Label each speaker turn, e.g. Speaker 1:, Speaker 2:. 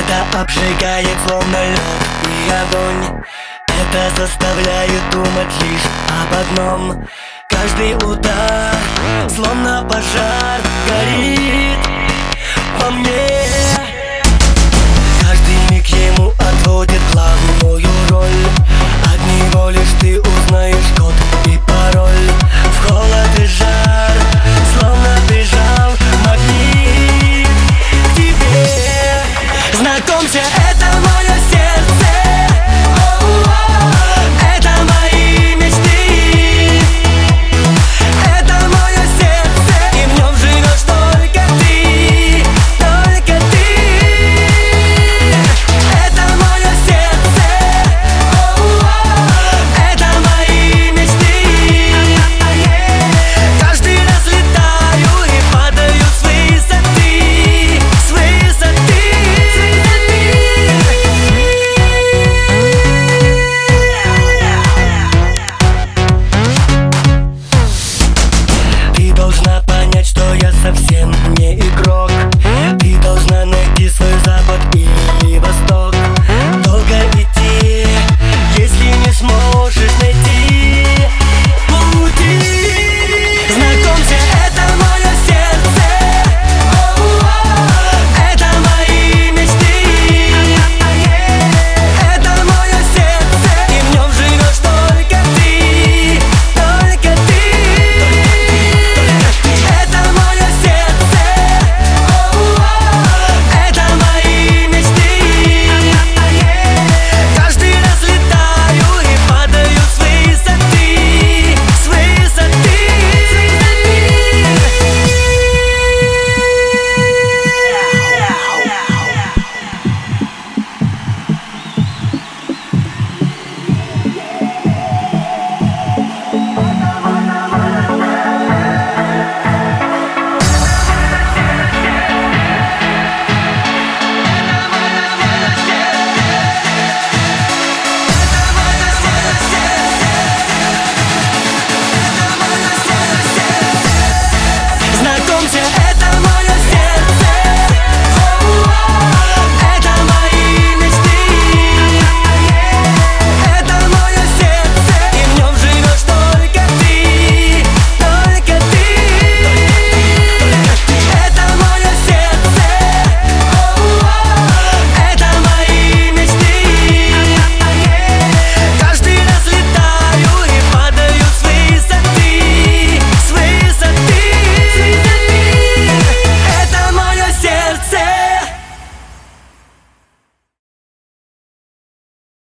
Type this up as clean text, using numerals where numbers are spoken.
Speaker 1: Это обжигает словно лед и огонь. Это заставляет думать лишь об одном. Каждый удар, словно пожар, горит во мне. Каждый миг ему отводит главную роль. От него лишь ты узнаешь код и пароль. В холод и жар, словно бежал магнит к тебе. Знакомься,